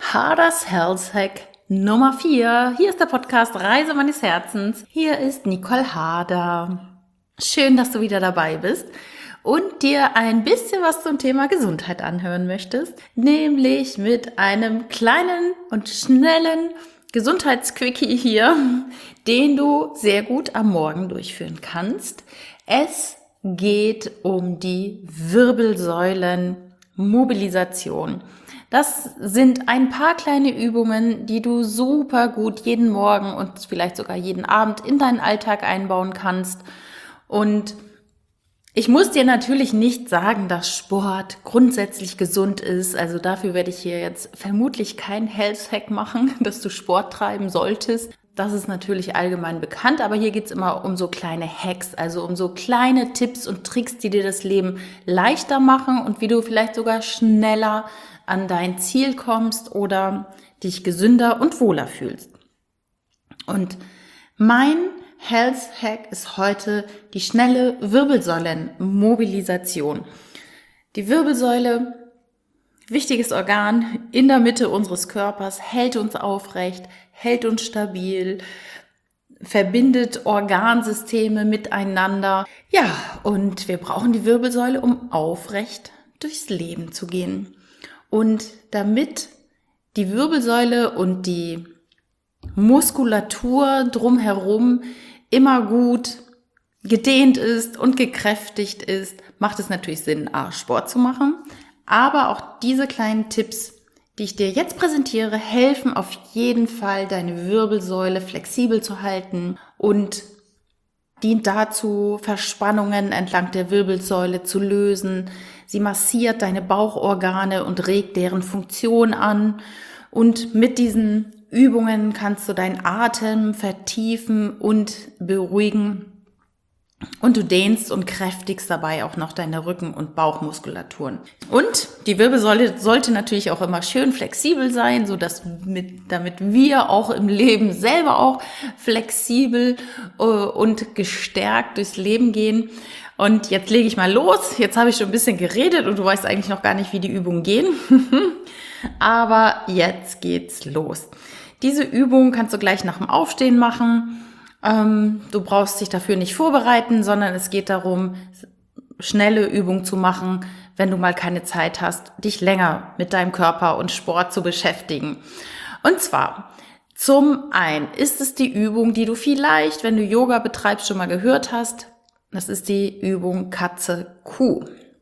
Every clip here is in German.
Harders Health Hack Nummer 4. Hier ist der Podcast Reise meines Herzens. Hier ist Nicole Harder. Schön, dass du wieder dabei bist und dir ein bisschen was zum Thema Gesundheit anhören möchtest. Nämlich mit einem kleinen und schnellen Gesundheitsquickie hier, den du sehr gut am Morgen durchführen kannst. Es geht um die Wirbelsäulenmobilisation. Das sind ein paar kleine Übungen, die du super gut jeden Morgen und vielleicht sogar jeden Abend in deinen Alltag einbauen kannst. Und ich muss dir natürlich nicht sagen, dass Sport grundsätzlich gesund ist. Also dafür werde ich hier jetzt vermutlich kein Health Hack machen, dass du Sport treiben solltest. Das ist natürlich allgemein bekannt, aber hier geht's immer um so kleine Hacks, also um so kleine Tipps und Tricks, die dir das Leben leichter machen und wie du vielleicht sogar schneller an dein Ziel kommst oder dich gesünder und wohler fühlst. Und mein Health Hack ist heute die schnelle Wirbelsäulenmobilisation. Die Wirbelsäule, wichtiges Organ in der Mitte unseres Körpers, hält uns aufrecht, hält uns stabil, verbindet Organsysteme miteinander. Ja, und wir brauchen die Wirbelsäule, um aufrecht durchs Leben zu gehen. Und damit die Wirbelsäule und die Muskulatur drumherum immer gut gedehnt ist und gekräftigt ist, macht es natürlich Sinn, Sport zu machen. Aber auch diese kleinen Tipps, die ich dir jetzt präsentiere, helfen auf jeden Fall, deine Wirbelsäule flexibel zu halten und dient dazu, Verspannungen entlang der Wirbelsäule zu lösen. Sie massiert deine Bauchorgane und regt deren Funktion an. Und mit diesen Übungen kannst du deinen Atem vertiefen und beruhigen. Und du dehnst und kräftigst dabei auch noch deine Rücken- und Bauchmuskulaturen. Und die Wirbelsäule sollte natürlich auch immer schön flexibel sein, damit wir auch im Leben selber auch flexibel und gestärkt durchs Leben gehen. Und jetzt lege ich mal los. Jetzt habe ich schon ein bisschen geredet und du weißt eigentlich noch gar nicht, wie die Übungen gehen. Aber jetzt geht's los. Diese Übung kannst du gleich nach dem Aufstehen machen. Du brauchst dich dafür nicht vorbereiten, sondern es geht darum, schnelle Übungen zu machen, wenn du mal keine Zeit hast, dich länger mit deinem Körper und Sport zu beschäftigen. Und zwar, zum einen ist es die Übung, die du vielleicht, wenn du Yoga betreibst, schon mal gehört hast. Das ist die Übung Katze-Kuh.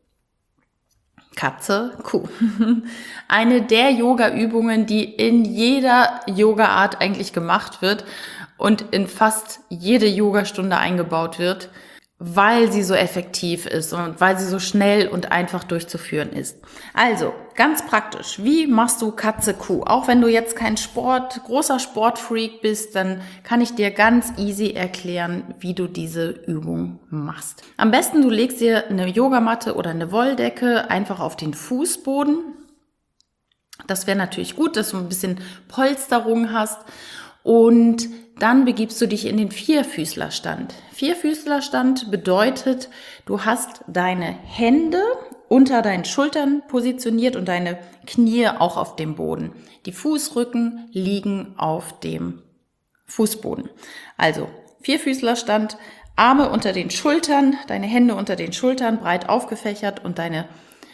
Katze-Kuh. Eine der Yoga-Übungen, die in jeder Yoga-Art eigentlich gemacht wird und in fast jede Yogastunde eingebaut wird, weil sie so effektiv ist und weil sie so schnell und einfach durchzuführen ist. Also, ganz praktisch, wie machst du Katze-Kuh? Auch wenn du jetzt kein großer Sportfreak bist, dann kann ich dir ganz easy erklären, wie du diese Übung machst. Am besten, du legst dir eine Yogamatte oder eine Wolldecke einfach auf den Fußboden. Das wäre natürlich gut, dass du ein bisschen Polsterung hast. Und dann begibst du dich in den Vierfüßlerstand. Vierfüßlerstand bedeutet, du hast deine Hände unter deinen Schultern positioniert und deine Knie auch auf dem Boden. Die Fußrücken liegen auf dem Fußboden. Also Vierfüßlerstand, Arme unter den Schultern, deine Hände unter den Schultern, breit aufgefächert und deine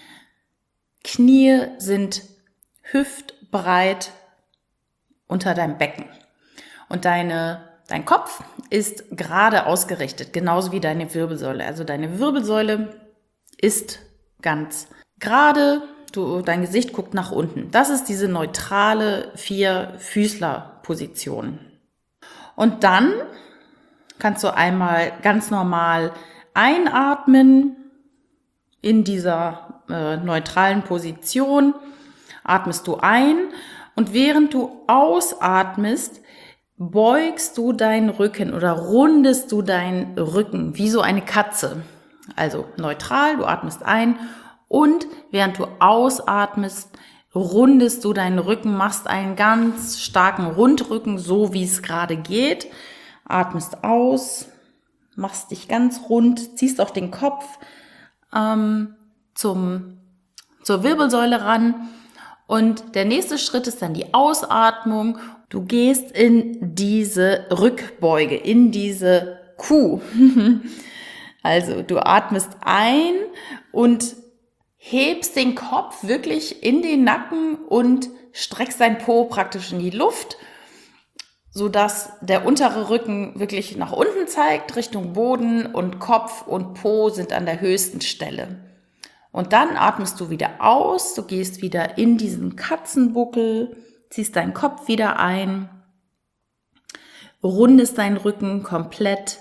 Knie sind hüftbreit unter deinem Becken. Und dein Kopf ist gerade ausgerichtet, genauso wie deine Wirbelsäule. Also deine Wirbelsäule ist ganz gerade, dein Gesicht guckt nach unten. Das ist diese neutrale Vierfüßler-Position. Und dann kannst du einmal ganz normal einatmen in dieser neutralen Position. Atmest du ein und während du ausatmest, beugst du deinen Rücken oder rundest du deinen Rücken wie so eine Katze. Also neutral, du atmest ein und während du ausatmest, rundest du deinen Rücken, machst einen ganz starken Rundrücken, so wie es gerade geht. Atmest aus, machst dich ganz rund, ziehst auch den Kopf zur Wirbelsäule ran Und der nächste Schritt ist dann die Ausatmung. Du gehst in diese Rückbeuge, in diese Kuh. Also du atmest ein und hebst den Kopf wirklich in den Nacken und streckst dein Po praktisch in die Luft, sodass der untere Rücken wirklich nach unten zeigt, Richtung Boden, und Kopf und Po sind an der höchsten Stelle. Und dann atmest du wieder aus, du gehst wieder in diesen Katzenbuckel, ziehst deinen Kopf wieder ein, rundest deinen Rücken komplett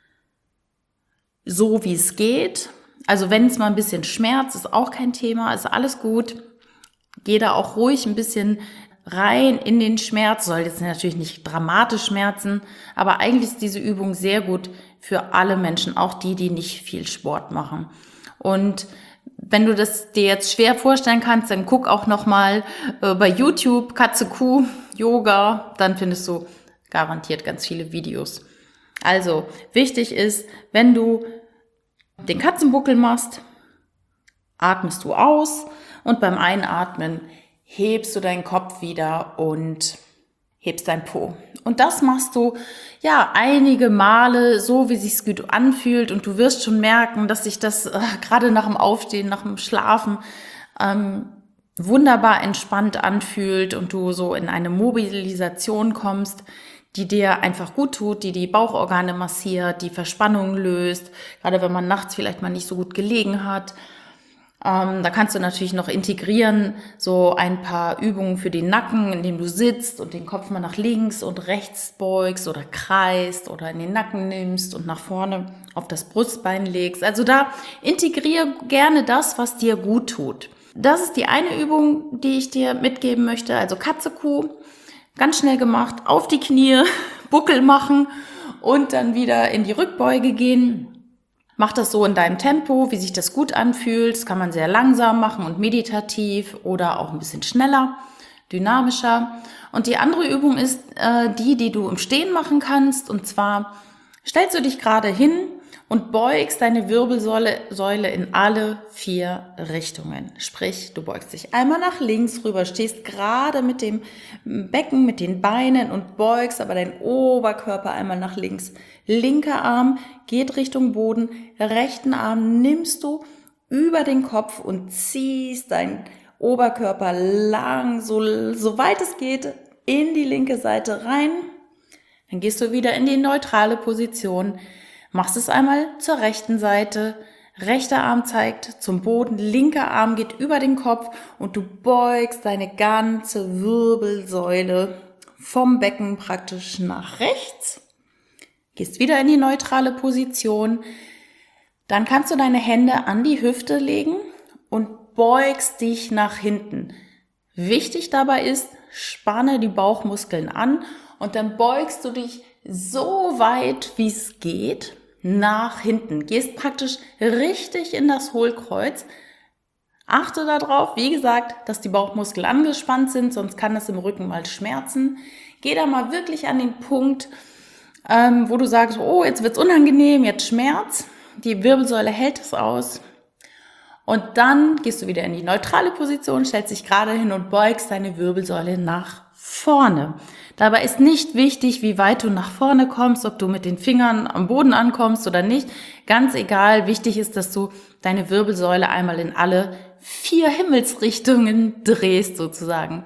so, wie es geht. Also wenn es mal ein bisschen schmerzt, ist auch kein Thema, ist alles gut. Geh da auch ruhig ein bisschen rein in den Schmerz, soll jetzt natürlich nicht dramatisch schmerzen, aber eigentlich ist diese Übung sehr gut für alle Menschen, auch die nicht viel Sport machen. Und wenn du das dir jetzt schwer vorstellen kannst, dann guck auch nochmal bei YouTube Katze, Kuh, Yoga, dann findest du garantiert ganz viele Videos. Also wichtig ist, wenn du den Katzenbuckel machst, atmest du aus und beim Einatmen hebst du deinen Kopf wieder und hebst dein Po. Und das machst du einige Male, so wie sich's gut anfühlt, und du wirst schon merken, dass sich das gerade nach dem Aufstehen, nach dem Schlafen wunderbar entspannt anfühlt und du so in eine Mobilisation kommst, die dir einfach gut tut, die Bauchorgane massiert, die Verspannungen löst, gerade wenn man nachts vielleicht mal nicht so gut gelegen hat. Da kannst du natürlich noch integrieren, so ein paar Übungen für den Nacken, indem du sitzt und den Kopf mal nach links und rechts beugst oder kreist oder in den Nacken nimmst und nach vorne auf das Brustbein legst. Also da integriere gerne das, was dir gut tut. Das ist die eine Übung, die ich dir mitgeben möchte. Also Katze, Kuh, ganz schnell gemacht, auf die Knie, Buckel machen und dann wieder in die Rückbeuge gehen. Mach das so in deinem Tempo, wie sich das gut anfühlt. Das kann man sehr langsam machen und meditativ oder auch ein bisschen schneller, dynamischer. Und die andere Übung ist die du im Stehen machen kannst. Und zwar stellst du dich gerade hin und beugst deine Wirbelsäule in alle 4 Richtungen. Sprich, du beugst dich einmal nach links rüber, stehst gerade mit dem Becken, mit den Beinen und beugst aber deinen Oberkörper einmal nach links. Linker Arm geht Richtung Boden, rechten Arm nimmst du über den Kopf und ziehst deinen Oberkörper lang, so weit es geht, in die linke Seite rein. Dann gehst du wieder in die neutrale Position. Machst es einmal zur rechten Seite, rechter Arm zeigt zum Boden, linker Arm geht über den Kopf und du beugst deine ganze Wirbelsäule vom Becken praktisch nach rechts. Gehst wieder in die neutrale Position. Dann kannst du deine Hände an die Hüfte legen und beugst dich nach hinten. Wichtig dabei ist, spanne die Bauchmuskeln an und dann beugst du dich so weit, wie es geht, nach hinten. Gehst praktisch richtig in das Hohlkreuz. Achte darauf, wie gesagt, dass die Bauchmuskeln angespannt sind, sonst kann das im Rücken mal schmerzen. Geh da mal wirklich an den Punkt, wo du sagst, oh, jetzt wird's unangenehm, jetzt Schmerz. Die Wirbelsäule hält es aus. Und dann gehst du wieder in die neutrale Position, stellst dich gerade hin und beugst deine Wirbelsäule nach vorne. Dabei ist nicht wichtig, wie weit du nach vorne kommst, ob du mit den Fingern am Boden ankommst oder nicht. Ganz egal, wichtig ist, dass du deine Wirbelsäule einmal in alle 4 Himmelsrichtungen drehst sozusagen.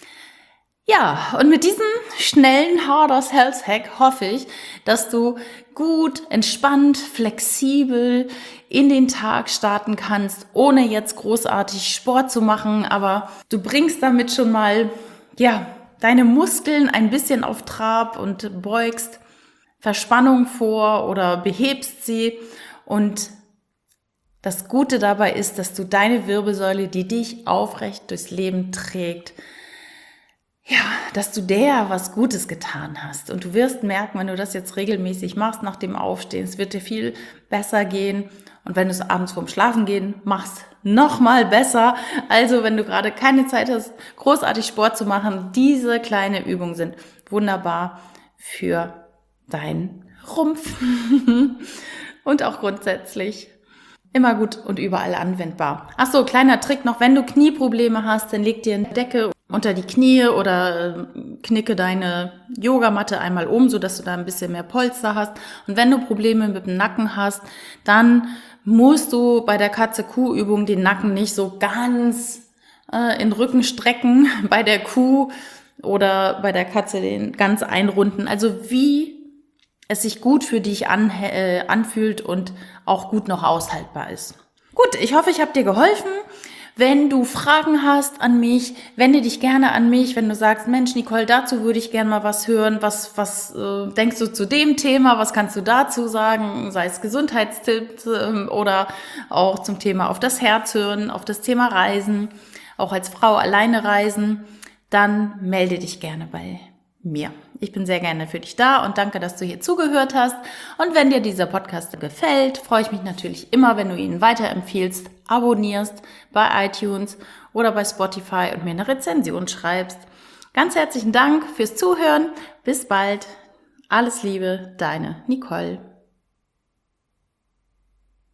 Ja, und mit diesem schnellen Harders Health Hack hoffe ich, dass du gut, entspannt, flexibel in den Tag starten kannst, ohne jetzt großartig Sport zu machen, aber du bringst damit schon mal, deine Muskeln ein bisschen auf Trab und beugst Verspannung vor oder behebst sie. Und das Gute dabei ist, dass du deine Wirbelsäule, die dich aufrecht durchs Leben trägt, dass du der was Gutes getan hast. Und du wirst merken, wenn du das jetzt regelmäßig machst nach dem Aufstehen, es wird dir viel besser gehen. Und wenn du es abends vorm Schlafengehen machst, noch mal besser. Also wenn du gerade keine Zeit hast, großartig Sport zu machen, diese kleine Übungen sind wunderbar für deinen Rumpf und auch grundsätzlich. immer gut und überall anwendbar. Ach so, kleiner Trick noch, wenn du Knieprobleme hast, dann leg dir eine Decke unter die Knie oder knicke deine Yogamatte einmal um, sodass du da ein bisschen mehr Polster hast. Und wenn du Probleme mit dem Nacken hast, dann musst du bei der Katze-Kuh-Übung den Nacken nicht so ganz in den Rücken strecken, bei der Kuh oder bei der Katze den ganz einrunden. Also wie es sich gut für dich anfühlt und auch gut noch aushaltbar ist. Gut, ich hoffe, ich habe dir geholfen. Wenn du Fragen hast an mich, wende dich gerne an mich. Wenn du sagst, Mensch, Nicole, dazu würde ich gerne mal was hören. Was denkst du zu dem Thema? Was kannst du dazu sagen? Sei es Gesundheitstipps oder auch zum Thema auf das Herz hören, auf das Thema Reisen, auch als Frau alleine reisen, dann melde dich gerne bei mir. Ich bin sehr gerne für dich da und danke, dass du hier zugehört hast. Und wenn dir dieser Podcast gefällt, freue ich mich natürlich immer, wenn du ihn weiterempfiehlst, abonnierst bei iTunes oder bei Spotify und mir eine Rezension schreibst. Ganz herzlichen Dank fürs Zuhören. Bis bald. Alles Liebe, deine Nicole.